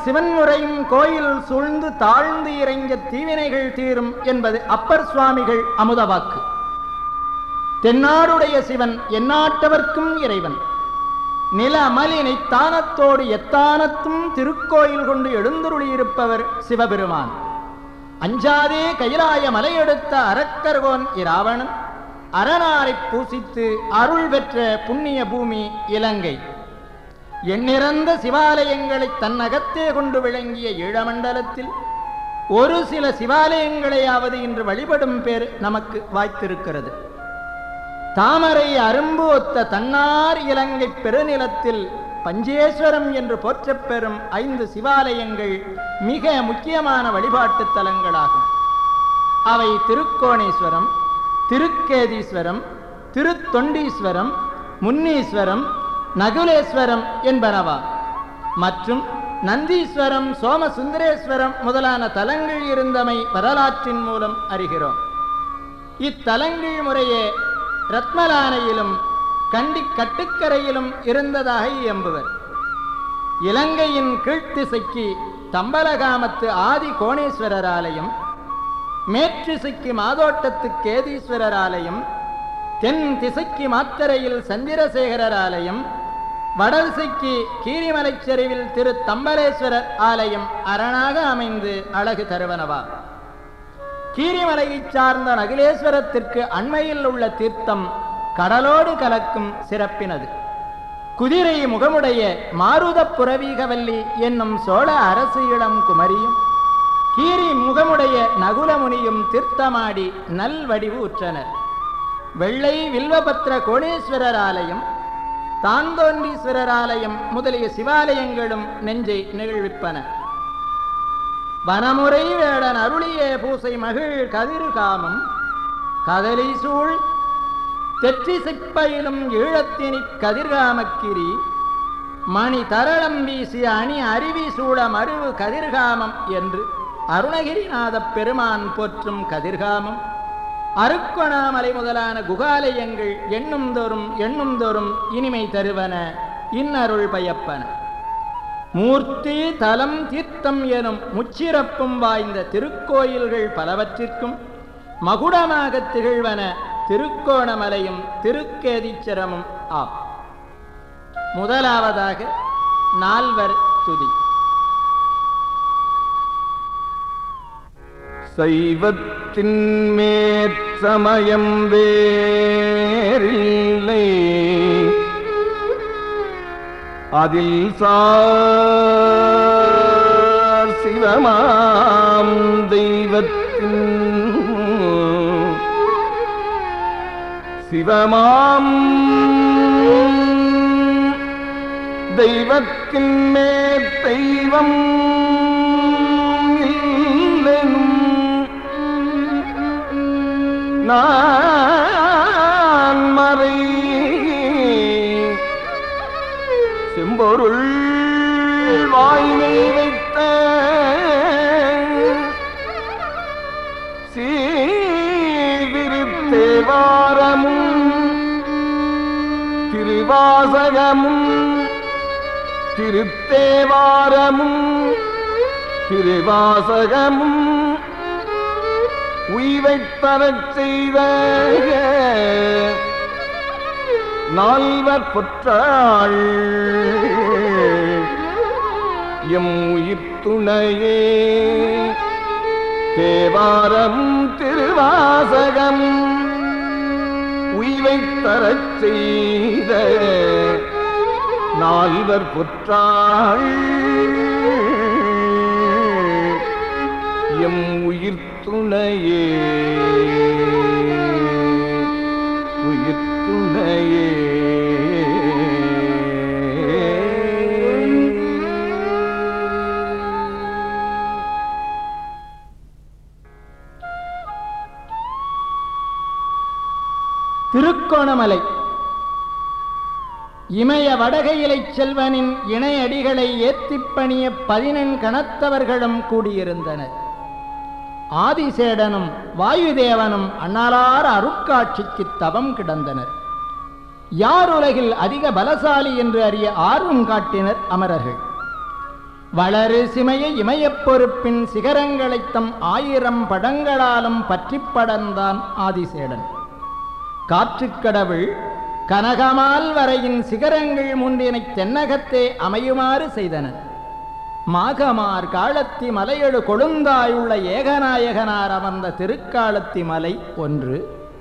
சிவன் உரையும் கோயில் சூழ்ந்து தாழ்ந்து இறைஞ்ச தீவினைகள் தீரும் என்பது அப்பர் சுவாமிகள் அமுதவாக்கு. தென்னாடுடைய சிவன் எந்நாட்டவர்க்கும் இறைவன். நில அமலினை தானத்தோடு எத்தானத்தும் திருக்கோயில் கொண்டு எழுந்தருளியிருப்பவர் சிவபெருமான். அஞ்சாதே கைலாய மலையெடுத்த அரக்கர்கோன் இராவணன் அரணாரை பூசித்து அருள் பெற்ற புண்ணிய பூமி இலங்கை. எண்ணிறந்த சிவாலயங்களை தன்னகத்தே கொண்டு விளங்கிய ஈழமண்டலத்தில் ஒரு சில சிவாலயங்களையாவது இன்று வழிபடும் பேர் நமக்கு வாய்த்திருக்கிறது. தாமரை அரும்பு ஒத்த தன்னார் இலங்கை பெருநிலத்தில் பஞ்சேஸ்வரம் என்று போற்றப் பெறும் 5 சிவாலயங்கள் மிக முக்கியமான வழிபாட்டு தலங்களாகும். அவை திருக்கோணேஸ்வரம், திருக்கேதீஸ்வரம், திருத்தொண்டீஸ்வரம், முன்னீஸ்வரம், நகுலேஸ்வரம் என்பனவா. மற்றும் நந்தீஸ்வரம், சோமசுந்தரேஸ்வரம் முதலான தலங்கள் இருந்தமை வரலாற்றின் மூலம் அறிகிறோம். இத்தலங்கள் முறையே ரத்மலானையிலும் கண்டி கட்டுக்கரையிலும் இருந்ததாக எம்புவர். இலங்கையின் கீழ்த்திசைக்கு தம்பலகாமத்து ஆதி கோணேஸ்வரர் ஆலயம், மேற்றிசைக்கு மாதோட்டத்து கேதீஸ்வரர் ஆலயம், தென் திசைக்கு மாத்தரையில் சந்திரசேகரர் ஆலயம், வடதிசைக்கு கீரிமலைச்சரிவில் திரு தம்பலேஸ்வரர் ஆலயம் அரணாக அமைந்து அழகு தருவனவா. கீரிமலையை சார்ந்த நகுலேஸ்வரத்திற்கு அண்மையில் உள்ள தீர்த்தம் கடலோடு கலக்கும் சிறப்பினது. குதிரை முகமுடைய மாருத புரவீகவல்லி என்னும் சோழ அரசு இளம் குமரியும் கீரி முகமுடைய நகுலமுனியும் தீர்த்தமாடி நல்வடிவு உற்றனர். வெள்ளை வில்வபத்ர கோணேஸ்வரர் ஆலயம், தாந்தோண்டீஸ்வரர் ஆலயம் முதலிய சிவாலயங்களும் நெஞ்சை நிகழ்விப்பன. வனமுறை வேடன் அருளிய பூசை மகிழ் கதிர்காமம் கதலி சூழ் தெற்றி சிப்பையிலும் ஈழத்தினி கதிர்காமக்கிரி மணி தரளம் வீசிய அணி அருவி சூழ மருவு கதிர்காமம் என்று அருணகிரிநாத பெருமான் போற்றும் கதிர்காமம், அருக்கொணாமலை முதலான குகாலயங்கள் எண்ணும் தோறும் இனிமை தருவன, இன்னருள் பயப்பன. மூர்த்தி தலம் தீர்த்தம் எனும் முச்சிறப்பும் வாய்ந்த திருக்கோயில்கள் பலவற்றிற்கும் மகுடமாக திகழ்வன திருக்கோணமலையும் திருக்கேதீச்சரமும் ஆம். முதலாவதாக நால்வர் துதி. சைவத்தின் மேற்சமயம் வேறில்லை, அதில் சார் சிவமாம் தெய்வத்தின் சிவமாம் தெய்வத்தின் மேற் தெய்வம் இல்லெனும் நான் மறை செம்பொருள் வாய்மை வைத்த சீவிருத்தேவாரமும் திருவாசகமும் திருத்தேவாரமும் திருவாசகமும் உய்வைத் தரச் செய்த நால்வர் பொற்றாள் எம் உயிர் துணையே. தேவாரம் திருவாசகம் உய்வைத் தரச் செய்த நால்வர் பொற்றாள் எம் உயிர் துணையே, உயிர் துணையே. திருக்கோணமலை இமய வடகையிலை செல்வனின் இணையடிகளை ஏத்திப்பணிய 14 கணத்தவர்களும் கூடியிருந்தனர். ஆதிசேடனும் வாயுதேவனும் அண்ணலார் அருட்காட்சிக்கு தவம் கிடந்தனர். யார் உலகில் அதிக பலசாலி என்று அறிய ஆர்வம் காட்டினர் அமரர்கள். வளரு சிமைய இமயப் பொறுப்பின் சிகரங்களைத் தம் 1000 படங்களாலும் பற்றி படர்ந்தான் ஆதிசேடன். காற்றுக்கடவுள் கனகமால் வரையின் சிகரங்கள் முன்றினைத் தென்னகத்தே அமையுமாறு செய்தனர். மாகமார் காளத்தி மலையெழு கொழுந்தாயுள்ள ஏகநாயகனார் அமர்ந்த திருக்காளத்தி மலை 1,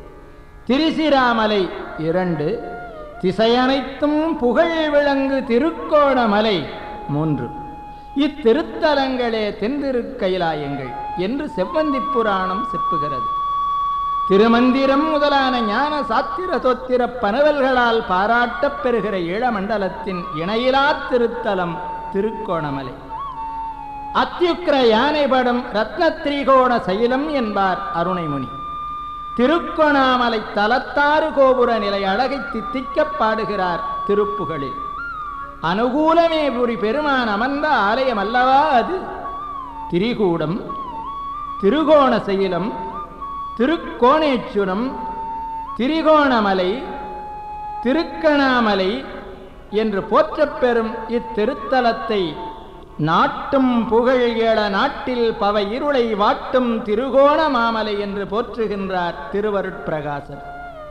திரிசிராமலை 2, திசையனைத்தும் புகழ் விளங்கு திருக்கோணமலை 3. இத்திருத்தலங்களே தென்திருக்கைலாயங்கள் என்று செவ்வந்தி புராணம் செப்புகிறது. திருமந்திரம் முதலான ஞான சாத்திர தோத்திர பனவல்களால் பாராட்டப் பெறுகிற ஈழமண்டலத்தின் இணையிலா திருத்தலம் திருக்கோணமலை. அத்தியுக்கிர யானைபடும் ரத்னத்ரிகோண சைலம் என்பார் அருணைமுனி. திருக்கோணாமலை தலத்தாறு கோபுர நிலை அழகை தித்திக்கப் பாடுகிறார் திருப்புகழில். அனுகூலமே புரி பெருமான் அமர்ந்த ஆலயம் அல்லவா அது. திரிகூடம், திருகோண சைலம், திருக்கோணேச்சுரம், திரிகோணமலை, திருக்கணாமலை என்று போற்றப்பெறும் இத்திருத்தலத்தை நாட்டும் புகழ் ஏழ நாட்டில் பவை இருளை வாட்டும் திருகோண மாமலை என்று போற்றுகின்றார் திருவருட்பிரகாசர்.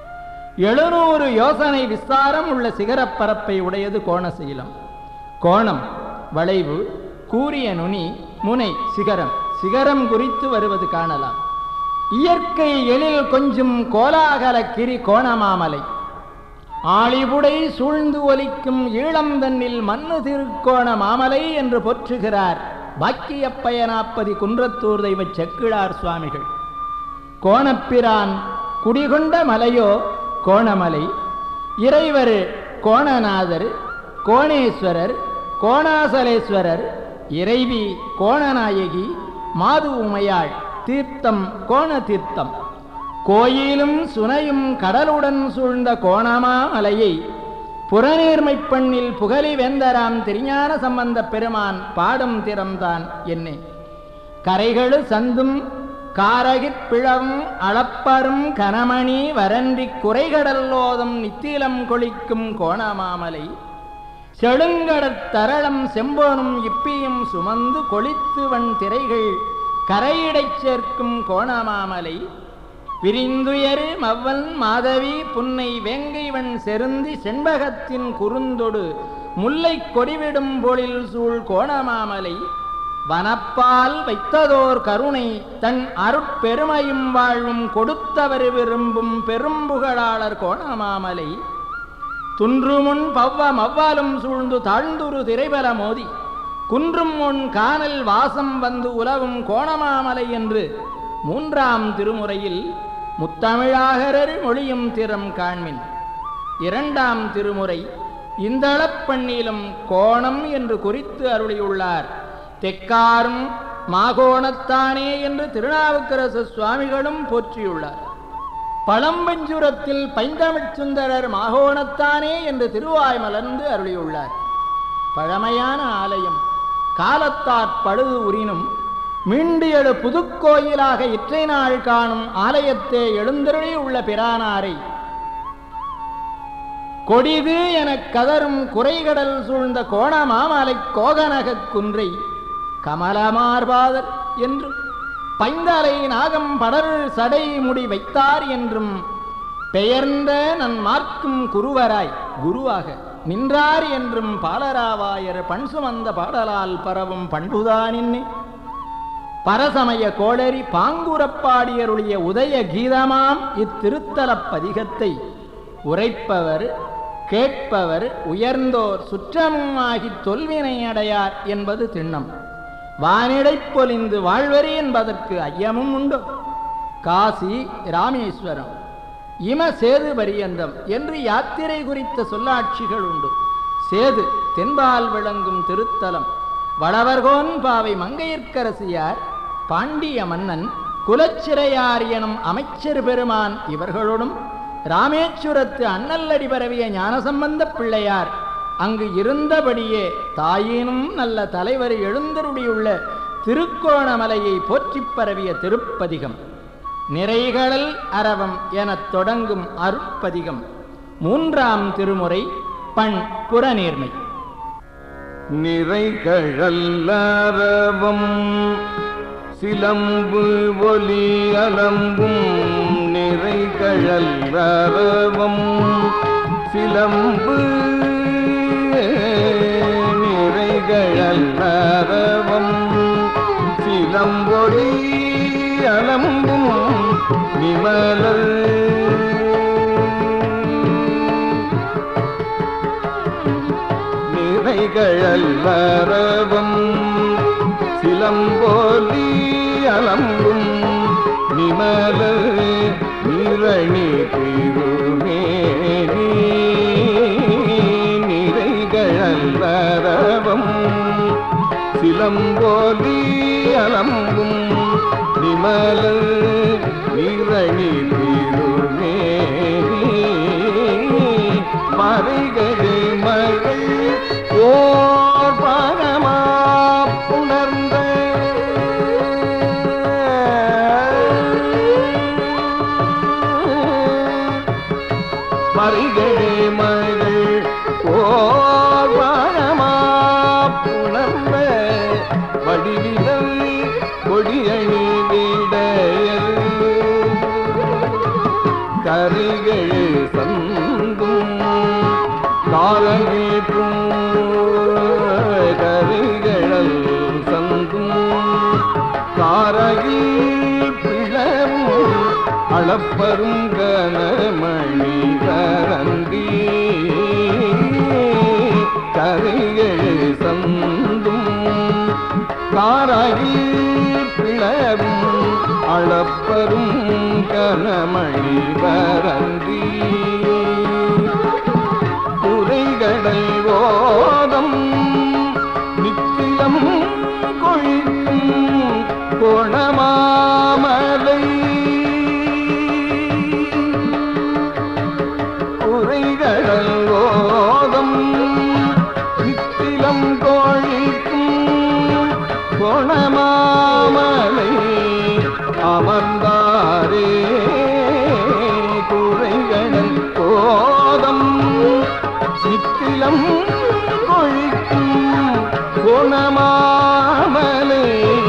700 யோசனை விஸ்தாரம் உள்ள சிகரப்பரப்பை உடையது கோணசீலம். கோணம் வளைவு, கூரிய நுனி, முனை சிகரம். சிகரம் குறித்து வருவது காணலாம். இயற்கை எழில் கொஞ்சும் கோலாகல கிரி கோணமாமலை. ஆளிபுடை சூழ்ந்து ஒலிக்கும் ஈழம் தன்னில் மண்ணு திருக்கோண மாமலை என்று போற்றுகிறார் பாக்கியப்பயனாப்பதி குன்றத்தூர் தெய்வ செக்கிழார் சுவாமிகள். கோணப்பிரான் குடிகொண்ட மலையோ கோணமலை. இறைவர் கோணநாதர், கோணேஸ்வரர், கோணாசலேஸ்வரர், இறைவி கோணநாயகி, மாது உமையாள். தீர்த்தம் கோண தீர்த்தம். கோயிலும் சுனையும் கடலுடன் சூழ்ந்த கோணமாமலையை புறநீர்மைப் பண்ணில் புகழி வேந்தராம் திருஞான சம்பந்த பெருமான் பாடும் திறம்தான் என்னே. கரைகளு சந்தும் காரகிற் பிழவும் அளப்பரும் கனமணி வரன்றி குறைகடல்லோதும் நித்திலம் கொளிக்கும் கோணமாமலை. செழுங்கடற் தரளம் செம்போனும் இப்பியும் சுமந்து கொளித்துவன் திரைகள் கரையிடைச் சேர்க்கும் கோணமாமலை. விரிந்துயரு மவ்வன் மாதவி புன்னை வேங்கைவன் செருந்தி செண்பகத்தின் குறுந்தொடு முல்லை கொடிவிடும் பொழில் சூழ் கோணமாமலை. வனப்பால் வைத்ததோர் கருணை தன் அருட்பெருமையும் வாழ்வும் கொடுத்தவர் விரும்பும் பெரும்புகழாளர் கோணமாமலை. துன்றுமுன் பவ்வ மவ்வாலும் சூழ்ந்து தாழ்ந்துரு திரைபல மோதி குன்றும் முன் காணல் வாசம் வந்து உலவும் கோணமாமலை என்று 3ஆம் திருமுறையில் முத்தமிழாகரர் மொழியும் திறம் காண்மின். 2ஆம் திருமுறை இந்தளப்பண்ணிலும் கோணம் என்று குறித்து அருளியுள்ளார். தெக்காரும் மாகோணத்தானே என்று திருநாவுக்கரசு சுவாமிகளும் போற்றியுள்ளார். பழம்பஞ்சுரத்தில் பைந்தமிழ்ச் சுந்தரர் மாகோணத்தானே என்று திருவாய் மலர்ந்து அருளியுள்ளார். பழமையான ஆலயம் காலத்தாற் பழுது உறினும் மீண்டு எழு புதுக்கோயிலாக இற்றை நாள் காணும் ஆலயத்தே எழுந்தருளி உள்ள பிரானாரை கொடிது எனக் கதரும் குறைகடல் சூழ்ந்த கோணமாமலை கோகனகக் குன்றை கமலமார்பாதர் என்றும் பைந்தலை நாகம் படர் சடை முடி வைத்தார் என்றும் பெயர்ந்த நன் மார்க்கும் குருவராய் குருவாக நின்றார் என்றும் பாலராவாயர் பண் சுமந்த பாடலால் பரவும் பண்புதானின்னே. பரசமய கோளரி பாங்குரப்பாடியருடைய உதய கீதமாம் இத்திருத்தலப் பதிகத்தை உரைப்பவர் கேட்பவர் உயர்ந்தோர் சுற்றமுமாகித் தொல்வினை அடையார் என்பது திண்ணம். வானிடைப் பொலிந்து வாழ்வரி என்பதற்கு ஐயமும் உண்டு. காசி ராமேஸ்வரம் இம சேது பரியந்தம் என்று யாத்திரை குறித்த சொல்லாட்சிகள் உண்டு. சேது தென்பால் விளங்கும் திருத்தலம். வளவர்கோன் பாவை மங்கையர்க்கரசியார், பாண்டிய மன்னன், குலச்சிறையார் எனும் அமைச்சர் பெருமான் இவர்களோடும் ராமேச்சுரத்து அண்ணல்லடி பரவிய ஞானசம்பந்த பிள்ளையார் அங்கு இருந்தபடியே தாயினும் நல்ல தலைவர் எழுந்தருளியுள்ள திருக்கோணமலையை போற்றிப் பரவிய திருப்பதிகம். நிறைகளல் அரவம் எனத் தொடங்கும் அருட்பதிகம். 3ஆம் திருமுறை பண் புறநீர்மை. நிறைகழல்லரவம் சிலம்பு ஒலி அலம்பும் நிறைகழல்லரவம் சிலம்பு நிறைகழல்லரவம் சிலம்பொலி அலம்பும் நிமலர் நிறைகழல்லரவம் சிலம்போலி அலம்பும் நிமலர் நிரணி திருமேனி நிறைகழல்லரவம் சிலம்போலி அலம்பும் நிமலர் நிரணி திருமேனி மறைகளே மகள் ஓர் பரமா புணர்ந்த மறைகளே மகள் ஓர் பரமா புணர்ந்த வடிவிலல் கொடியணி விடையல் கரிகள் சந்தும் காலகில் கரிகள் சந்தும் காரகில் பிளவும் அளப்பரும் கனமணி கரந்தி கரிகள் சந்தும் காரகில் பிளவும் அளப்பரும் கனமணி கரந்தி குறைகடல் ஓதம் நித்திலம் கொழிக்கும் கோணமாமலை குறைகடல் ஓதம் நித்திலம் கொழிக்கும் கோணமாமலை அமர்ந்தாரே குறைகடல் ஓதம் நித்திலம் கொழிக்கும் குணமாமலே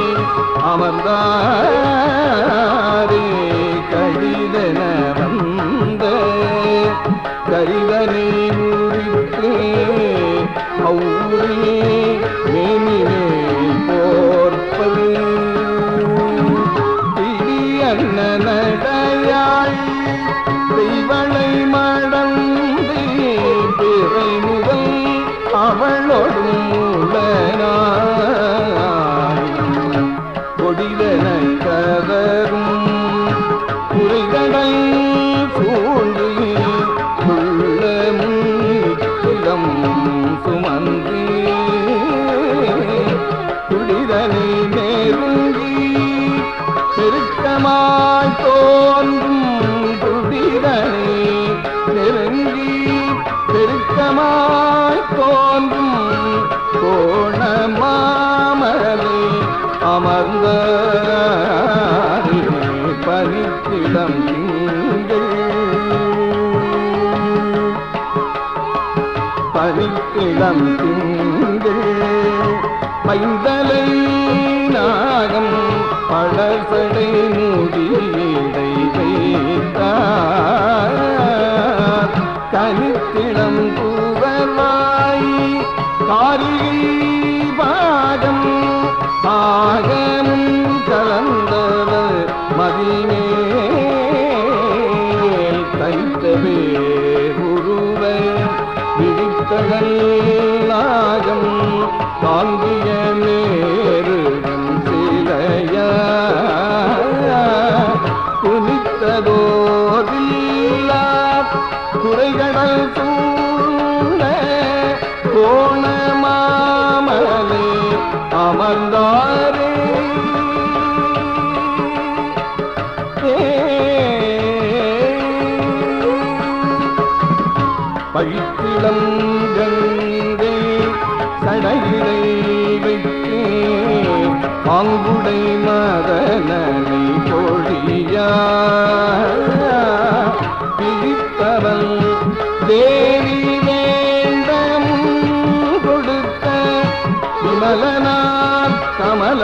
அமர்ந்தாரே கடிதன வந்த கரிதனை உரித்து அவுரே மேனிலே போர்ப்பது திரியன்ன நடையாள் தெய்வளை மடந்தி பிறை முதல் அவளோடும் கொடிதன கதரும் குறைகடல் சூழ்ந்து உள்ளமும் சுமந்து குடிதனை நெருங்கி பெருக்கமாய் தோன்றும் குடிதனை நெருங்கி பெருக்கமாய் தோன்றும் கோணமாமலை அமர்ந்த பனித்திடம் திங்கள் பனித்திடம் திங்கள் பைந்தலை நாகம் படசடை மூடியடை வைத்தார் கனித்திடம் தூவர்வாய் காரிகை பாகம் ஆகமும் கலந்தவர் மதிமேல் தைத்தவே உருவ விழித்தழல் நாகம் தாங்கிய நேருடன் சிலைய குனித்ததோதில்லா குறைகடல் சூழ கோணமாமலே அமர்ந்தாரே பழித்திளம் கங்கை சடையிலை வைத்து பாங்குடை மதனனை பொழியா பிடித்தவன் தேவி வேண்டமும் கொடுத்த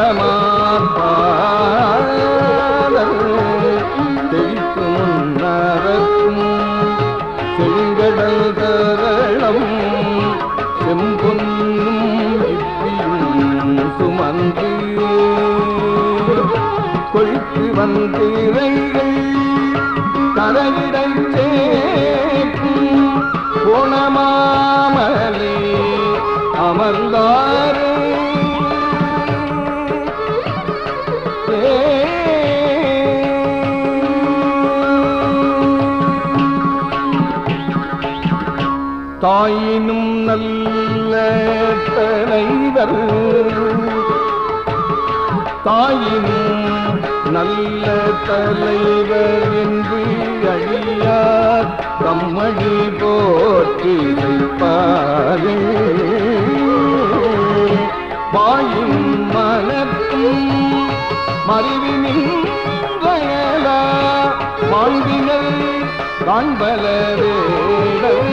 தளமார்பாதர் தெய்க்கு முன்னரக்கும் செங்கடல் தரளம் செம்பொன்னும் இப்பியும் சுமந்து கொழுத்து வந்திரைகள் கரையிடை சேர்க்கும் போனமாமலே அமர்ந்தாரே தாயினும் நல்ல தலைவர் தாயினும் நல்ல தலைவர் என்று அழியார் கம்மணி போற்றி வைப்பாரே வாயின் மனத்தும் மறிவினின் வயலா வாழ்வினர் காண்பலரேடல்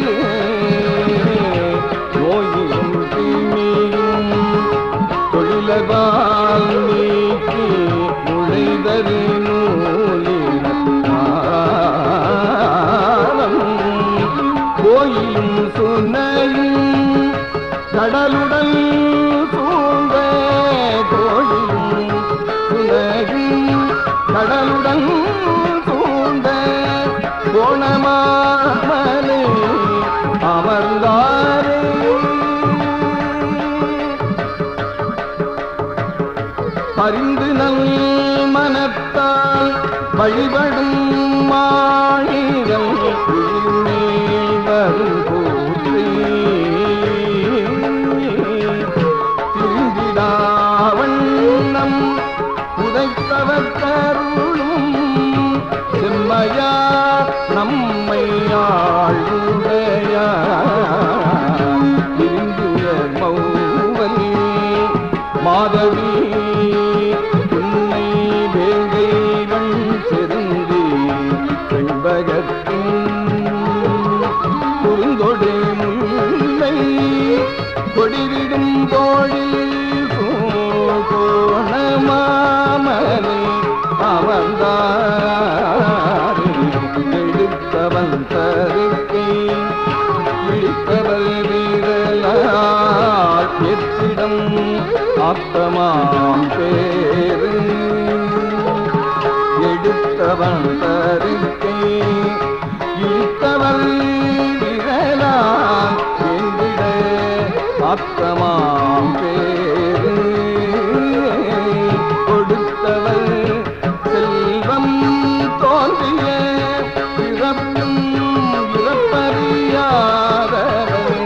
நோயும் தீமையும் தொழிலபால் நீக்கி நுழைதரு நூலினம் கோயிலும் சுனையும் கடலுடல் சூழ்ந்த கோயிலும் சுனையும் கடலுடன் சூழ்ந்த கோணமாமலே அமர்ந்தாரே பரிந்து நல் மனத்தால் வழிபடும் மாணிகள் உயிர்மேல் வரும் போற்றே திருந்திடாவண்ணம் உதைத்தவர் கருளும் செம்மையார் நம்மை ஆளுடையார் திருந்துயர் மௌவல் மாதவி உன்னை வேங்கை வண் செருந்தி செண்பகத்தின் குறுந்தொடை முல்லை கொடிவிடும் தோழில் கோணமாமலை அமர்ந்தார் எடுத்தவன் தருக்கை விழித்தவள் வீரலால் எத்திடம் ஆத்தமாம் பேரு எடுத்தவன் தருக்கை இழுத்தவள் விரலால் எந்திட ஆத்தமாம் பேரு கொடுத்தவள் செல்வம் தோன்றிய பிறப்பும் இறப்பறியாதவள்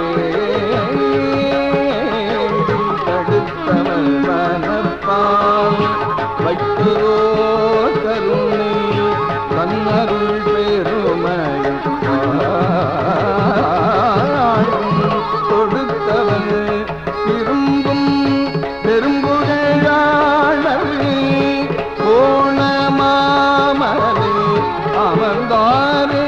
தடுத்தவள் மனப்பால் வைத்ததோ கருணை தன்னருள் பெருமையும் கொடுத்தவள் திரும்பும் பெரும்புகழாளர் கோணமாமலே அமர்ந்தாரே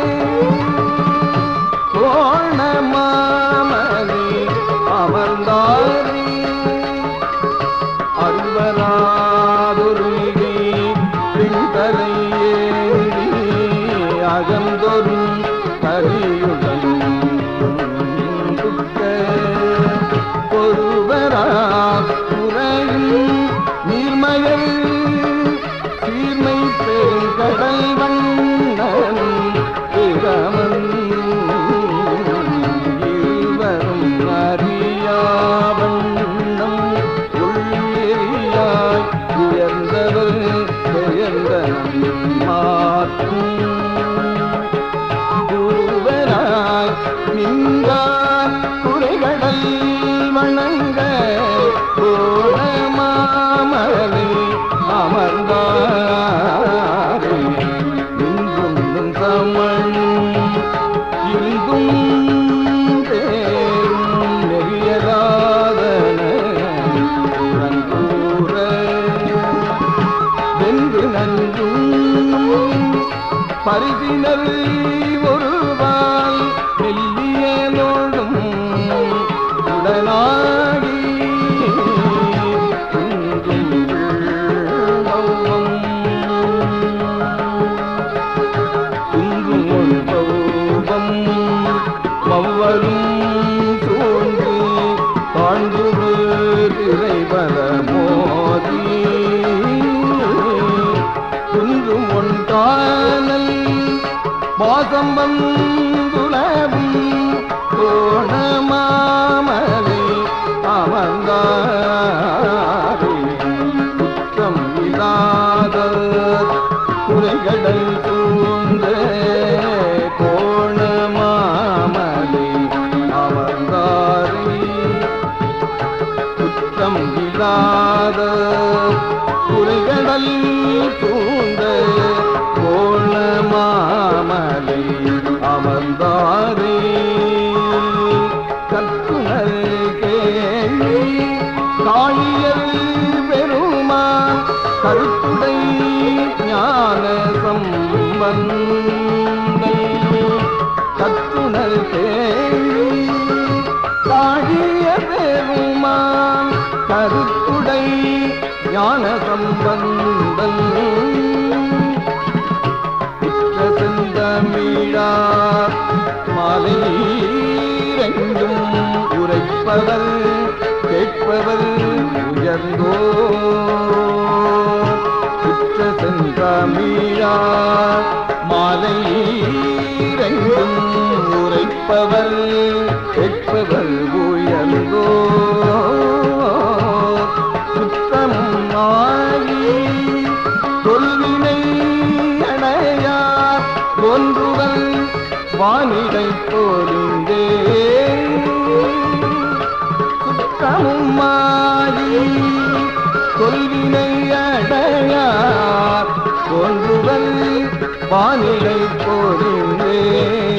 கோணமாமலே அமர்ந்தாரே அருவராதொருகை பின்தலை ஏறி அகந்தொரும் கரியுடன் ஒருவரா உரையும் நீர்மயல் சீர்மை பெருங்கடல் வண்ணன் பிரமன் இருவரும் அறியாவண்ணம் உள்ளெறியாய் உயர்ந்தவர் பெயர்ந்த மாற்றும் குருவராய் நின்றார் குறைகடல் வணங்க கோணமாமலே அமர்ந்தாரே இன்றும் தமிழும் இருந்தும் பேரும் நெறியலாதன புறங்கூற வென்று நன்றும் பரிசினர் ஒருவால் மெல்லியனோடும் உடனாகி பாசம் வந்துலவும் கோணமாமலை அமர்ந்தாரே குற்றம் இல்லாத குறைகடல் சூழ்ந்த கோணமாமலை அமர்ந்தாரே குற்றம் இல்லாத குறைகடல் சூழ்ந்த கோணமாமலை அமர்ந்தாரே கற்றுணர் கேள்வி காளியர் பெருமான் கருத்துடை ஞான சம்பந்தல் கற்றுணர் கேள்வி காளியர் பெருமான் கருத்துடை ஞான சம்பந்தல் செந்தமிழார் மாலைரெங்கும் உரைப்பவர் கேட்பவர் உயர்ந்தோர் குற்ற செந்தமிழார் மாலைரெங்கும் உரைப்பவர் கேட்பவர் உயர்ந்தோர் சுத்தமும் ஆகி தொல்வினை அடையார் ஒன்றுவல் வானிலை போலிந்தே சுத்தமுமாகி தொல்வினை அடையார் ஒன்றுவல் வானிலை போலிந்தே